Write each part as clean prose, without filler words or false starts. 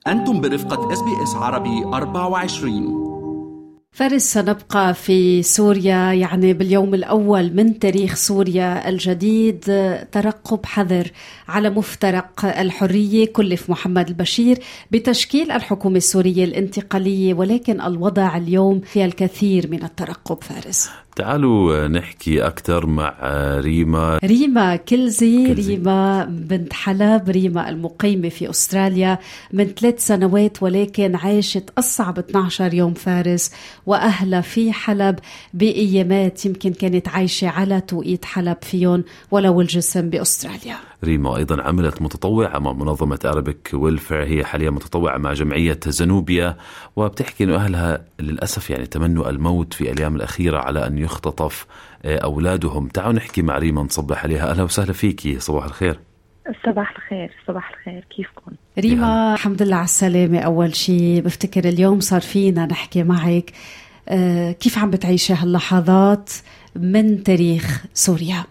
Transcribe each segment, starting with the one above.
أنتم برفقة SBS عربي 24. فارس، سنبقى في سوريا. يعني باليوم الأول من تاريخ سوريا الجديد ترقب حذر على مفترق الحرية. كلف محمد البشير بتشكيل الحكومة السورية الانتقالية، ولكن الوضع اليوم فيها الكثير من الترقب. فارس، تعالوا نحكي أكثر مع ريما كلزي. ريما بنت حلب، ريما المقيمة في أستراليا من 3 سنوات، ولكن عاشت أصعب 12 يوم فارس وأهلها في حلب بأيامات يمكن كانت عايشة على توقيت حلب فيهم ولو الجسم بأستراليا. ريما أيضا عملت متطوعة مع منظمة Arabic Welfare، هي حاليا متطوعة مع جمعية زنوبيا، وبتحكي أنه أهلها للأسف يعني تمنوا الموت في الأيام الأخيرة على أن يختطف أولادهم. تعالوا نحكي مع ريما، نصبح عليها. أهلا وسهلا فيكي، صباح الخير. صباح الخير. صباح الخير، كيفكم؟ ريما، الحمد لله على السلامة. أول شيء بفتكر اليوم صار فينا نحكي معك. كيف عم بتعيشي هاللحظات من تاريخ سوريا؟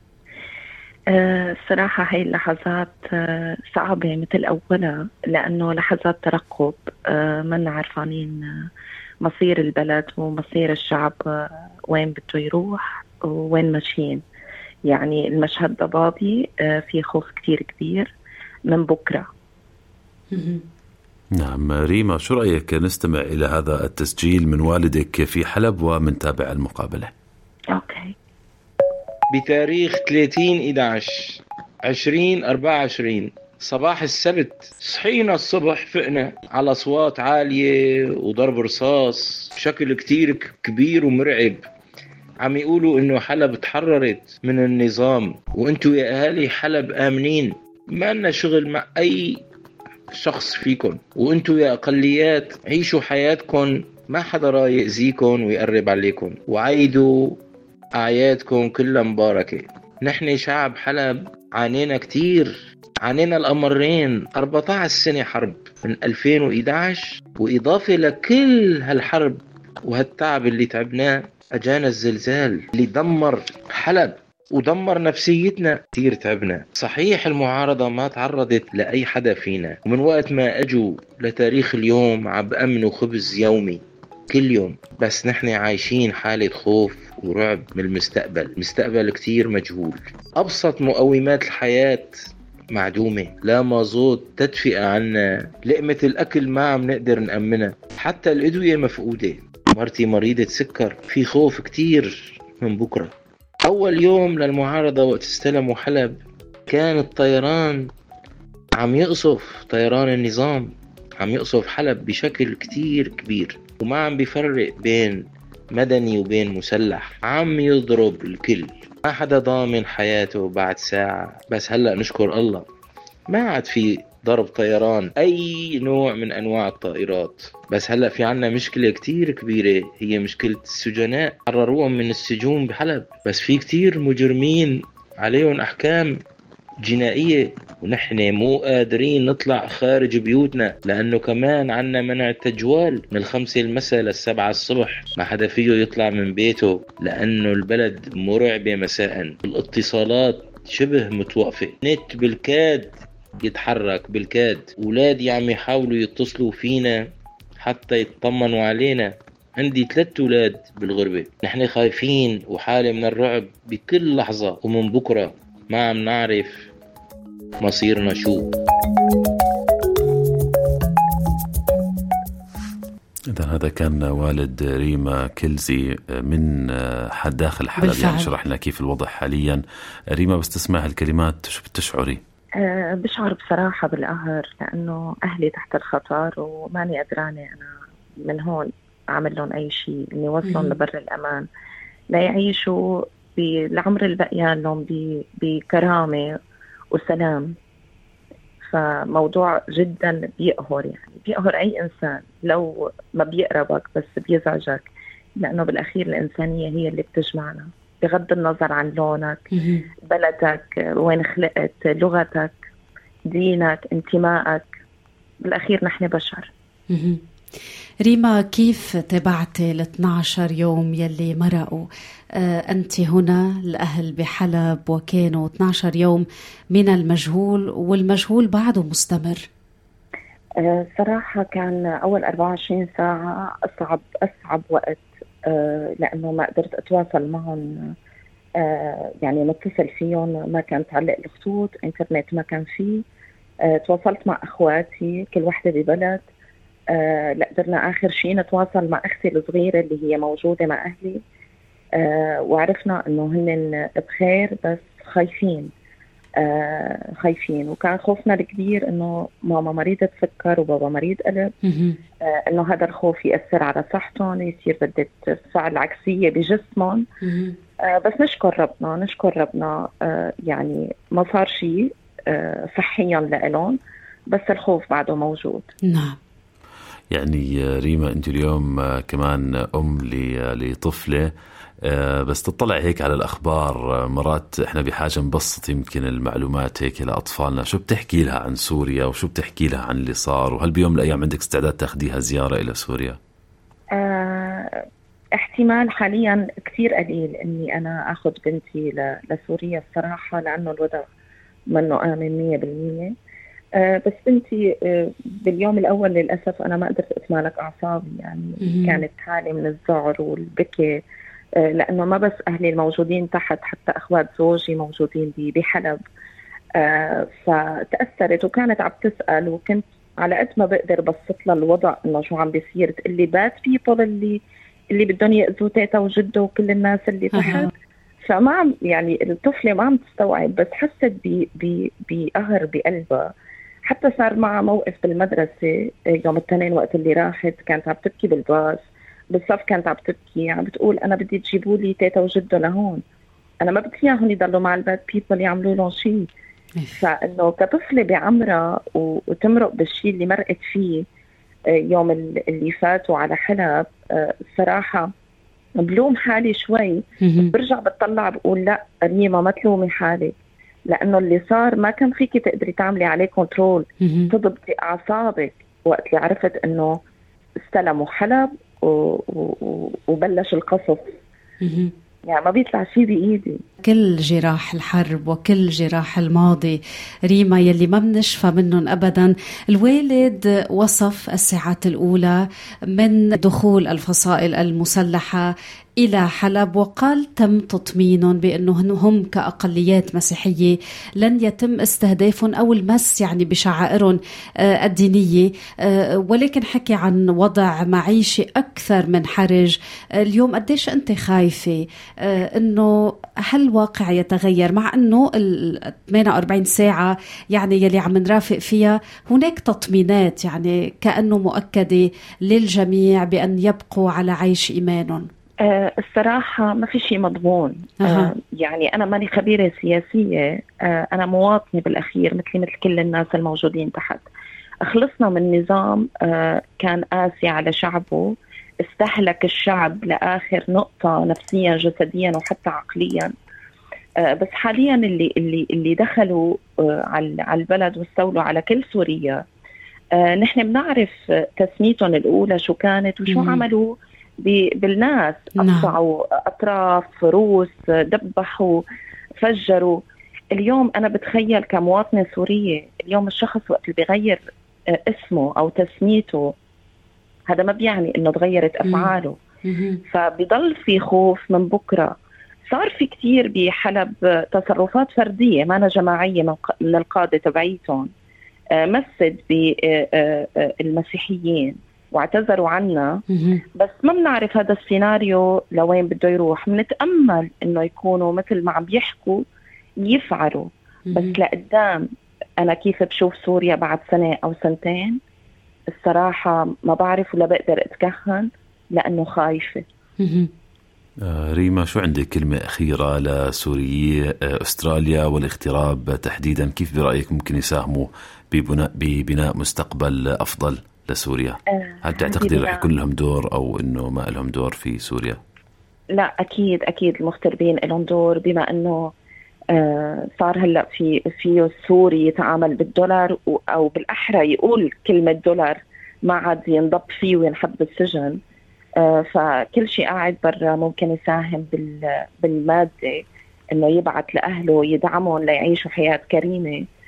الصراحة هاي اللحظات صعبة مثل أولها، لأنه لحظات ترقب. من عارفانين مصير البلد ومصير الشعب، وين بده يروح وين ماشيين. يعني المشهد ضبابي، في خوف كتير كبير من بكرة. نعم ريما، شو رأيك نستمع إلى هذا التسجيل من والدك في حلب ومن تابع المقابلة؟ أوكي. بتاريخ 30/11/2024 صباح السبت، صحينا الصبح فقنا على أصوات عالية وضرب رصاص بشكل كتير كبير ومرعب. عم يقولوا إنه حلب تحررت من النظام، وإنتوا يا أهالي حلب آمنين، ما لنا شغل مع أي شخص فيكم، وإنتوا يا أقليات عيشوا حياتكم، ما حدا راح يأذيكم ويقرب عليكم، وعيدوا أعيادكم كلها مباركة. نحن شعب حلب عانينا كتير، عانينا الأمرين. 14 سنة حرب من 2011، وإضافة لكل هالحرب وهالتعب اللي تعبناه أجانا الزلزال اللي دمر حلب ودمر نفسيتنا. كتير تعبنا. صحيح المعارضة ما تعرضت لأي حدا فينا، ومن وقت ما أجوا لتاريخ اليوم عم بأمنوا خبز يومي كل يوم، بس نحن عايشين حالة خوف ورعب من المستقبل. مستقبل كتير مجهول. أبسط مقومات الحياة معدومة، لا مازوت تدفئة عنا، لقمة الأكل ما عم نقدر نأمنها، حتى الأدوية مفقودة. مرتي مريضة سكر، في خوف كتير من بكرة. أول يوم للمعارضة وقت استلموا حلب كان الطيران عم يقصف، طيران النظام عم يقصف حلب بشكل كتير كبير، وما عم بيفرق بين مدني وبين مسلح، عم يضرب الكل، ما حدا ضامن حياته بعد ساعة. بس هلأ نشكر الله ما عاد في ضرب طيران أي نوع من أنواع الطائرات. بس هلأ في عنا مشكلة كتير كبيرة، هي مشكلة السجناء. حرروهم من السجون بحلب، بس في كتير مجرمين عليهم أحكام جنائية، ونحن مو قادرين نطلع خارج بيوتنا، لأنه كمان عنا منع التجوال من 5 المساء ل7 الصبح. ما حدا فيه يطلع من بيته لأنه البلد مرعبة مساء. الاتصالات شبه متوقفة، نت بالكاد يتحرك بالكاد. أولادي عم يحاولوا يتصلوا فينا حتى يطمنوا علينا. عندي 3 أولاد بالغربة. نحن خايفين وحالة من الرعب بكل لحظة، ومن بكرة ما عم نعرف مصيرنا شو. إذن هذا كان والد ريما كلزي من داخل حلب. يعني شرح لنا كيف الوضع حاليا. ريما، بس تسمع هالكلمات شو بتشعري؟ بشعر بصراحة بالقهر، لأنه أهلي تحت الخطر وماني قدرانة أنا من هون أعمل لهم أي شيء إني وصلهم لبر الأمان، لا يعيشوا بالعمر البقيان لهم بكرامة وسلام. فموضوع جدا بيقهر، يعني بيقهر أي إنسان لو ما بيقربك بس بيزعجك، لأنه بالأخير الإنسانية هي اللي بتجمعنا بغض النظر عن لونك، بلدك، وين خلقت، لغتك، دينك، انتمائك. بالأخير نحن بشر. ريما، كيف تابعتي ال 12 يوم يلي مرقوا؟ أنت هنا الأهل بحلب وكانوا 12 يوم من المجهول، والمجهول بعده مستمر. صراحة كان أول 24 ساعة أصعب وقت، لأنه ما قدرت أتواصل معهم، يعني نتصل فيهم، ما كان تعلق الخطوط، إنترنت ما كان فيه. تواصلت مع أخواتي كل واحدة ببلد. لا قدرنا آخر شيء نتواصل مع أختي الصغيرة اللي هي موجودة مع أهلي، وعرفنا إنه هن بخير بس خايفين. وكان خوفنا الكبير إنه ماما مريضة سكر وبابا مريض قلب، إنه هذا الخوف يأثر على صحتهم، يصير ردة فعل عكسية بجسمهم. بس نشكر ربنا يعني ما صار شيء صحيا لإلهم، بس الخوف بعده موجود. نعم. يعني ريما أنت اليوم كمان أم لطفلة، بس تطلع هيك على الأخبار مرات إحنا بحاجة نبسط يمكن المعلومات هيك لأطفالنا. شو بتحكي لها عن سوريا وشو بتحكي لها عن اللي صار؟ وهل بيوم من الأيام عندك استعداد تاخديها زيارة إلى سوريا؟ احتمال حاليا كتير قليل إني أنا أخذ بنتي لسوريا الصراحة، لأنه الوضع منه آمن 100%. بس بنتي باليوم الأول للأسف أنا ما قدرت أتمالك أعصابي، يعني كانت حالة من الذعر والبكي، لأنه ما بس أهلي الموجودين تحت، حتى أخوات زوجي موجودين بحلب. فتأثرت وكانت عم تسأل، وكنت على قد ما بقدر بسط لها الوضع إنه شو عم بيصير. تقلي بات بيبل اللي بدهم يأذوا تيتا وجده وكل الناس اللي تحت. فما عم يعني الطفلة ما عم تستوعب، بس حست بقهر بقلبها. حتى صار معها موقف بالمدرسة يوم الاثنين وقت اللي راحت، كانت عم تبكي بالباص بالصف، كانت عم تبكي عم بتقول أنا بدي تجيبوا لي تيتا وجده لهون، أنا ما بدي إياهم يضلوا مع الباد بيبل يعملوا لهم شيء. فإنه كطفلة بعمرها وتمرق بالشيء اللي مرقت فيه يوم اللي فاتوا على حلب، صراحة بلوم حالي شوي. برجع بتطلع بقول لا ريما ما تلومي حالك، لأنه اللي صار ما كان فيكي تقدري تعملي عليه كنترول، تضبطي أعصابك وقت اللي عرفت إنه استلموا حلب وبلش القصف. يعني ما بيطلع شيء بإيدي. كل جراح الحرب وكل جراح الماضي ريما يلي ما بنشفى منهم أبدا. الوالد وصف الساعات الأولى من دخول الفصائل المسلحة إلى حلب، وقال تم تطمينهم بأنه هم كأقليات مسيحية لن يتم استهدافهم أو المس يعني بشعائرهم الدينية، ولكن حكي عن وضع معيشي أكثر من حرج. اليوم قديش أنت خايفة أنه هل الواقع يتغير مع أنه 48 ساعة يعني يلي عم نرافق فيها هناك تطمينات يعني كأنه مؤكدة للجميع بأن يبقوا على عيش إيمانهم؟ الصراحة ما في شيء مضمون. يعني أنا ماني خبيرة سياسية، أنا مواطنة بالأخير مثل كل الناس الموجودين تحت. خلصنا من نظام كان قاسي على شعبه، استهلك الشعب لآخر نقطة نفسيا جسديا وحتى عقليا. بس حاليا اللي دخلوا على البلد واستولوا على كل سوريا، نحن بنعرف تسميتهم الأولى شو كانت وشو عملوا بالناس. قطعوا أطراف، روس، دبحوا، فجروا. اليوم أنا بتخيل كمواطنة سورية، اليوم الشخص وقت اللي بيغير اسمه أو تسميته، هذا ما بيعني إنه تغيرت أفعاله. فبيضل في خوف من بكرة. صار في كتير بحلب تصرفات فردية ما جماعية من القادة تبعيتهم، مسد بالمسيحيين واعتذروا عنا. بس ما بنعرف هذا السيناريو لوين بده يروح. بنتأمل إنه يكونوا مثل ما عم بيحكوا يفعلوا، بس لقدام أنا كيف بشوف سوريا بعد سنة أو سنتين الصراحة ما بعرف ولا بقدر أتكهن، لأنه خايفة. ريما، شو عندك كلمة أخيرة لسوريا أستراليا والاغتراب تحديدا؟ كيف برأيك ممكن يساهموا ببناء مستقبل أفضل لسوريا؟ هل تعتقدي رح يكون لهم دور أو إنه ما لهم دور في سوريا؟ لا أكيد المغتربين لهم دور، بما أنه صار هلأ في سوري يتعامل بالدولار، أو بالأحرى يقول كلمة دولار ما عاد ينضب فيه وينحط بالسجن. فكل شيء قاعد برا ممكن يساهم بالمادة، إنه يبعث لأهله يدعمهم ليعيشوا حياة كريمة.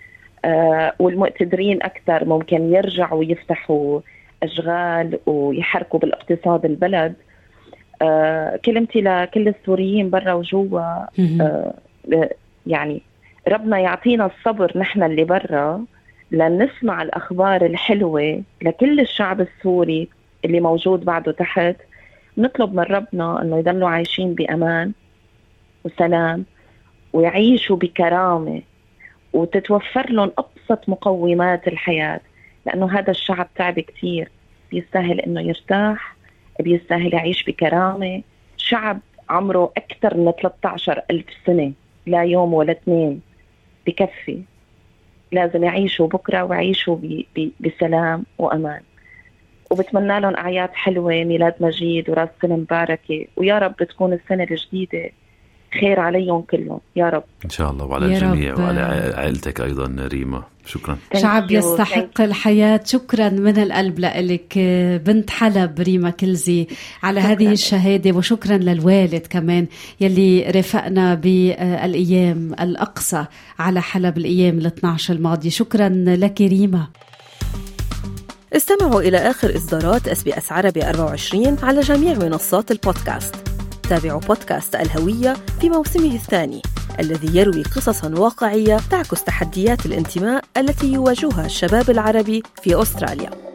والمقتدرين أكثر ممكن يرجعوا يفتحوا أشغال ويحركوا بالاقتصاد البلد. كلمتي لكل السوريين برا وجوا، يعني ربنا يعطينا الصبر نحن اللي برا لنسمع الأخبار الحلوة لكل الشعب السوري اللي موجود بعده تحت. نطلب من ربنا أنه يضلوا عايشين بأمان وسلام ويعيشوا بكرامة وتتوفر لهم أبسط مقومات الحياة، لأنه هذا الشعب تعب كتير، بيستاهل أنه يرتاح، بيستاهل يعيش بكرامة. شعب عمره أكثر من 13,000 سنة، لا يوم ولا 2 بكفي. لازم يعيشوا بكرة ويعيشوا بسلام وأمان. وبتمنى لهم أعياد حلوة، ميلاد مجيد وراس سنة مباركة، ويا رب تكون السنة الجديدة خير عليهم كلهم يا رب إن شاء الله، وعلى الجميع وعلى عائلتك أيضا ريما. شكرا. شعب يستحق الحياة. شكرا من القلب لك بنت حلب ريما كلزي على هذه الشهادة، وشكرا للوالد كمان يلي رافقنا بالأيام الأقصى على حلب الأيام 12 الماضية. شكرا لك ريما. استمعوا إلى آخر إصدارات SBS عربي 24 على جميع منصات البودكاست. تابعوا بودكاست الهوية في موسمه الثاني الذي يروي قصصاً واقعية تعكس تحديات الانتماء التي يواجهها الشباب العربي في أستراليا.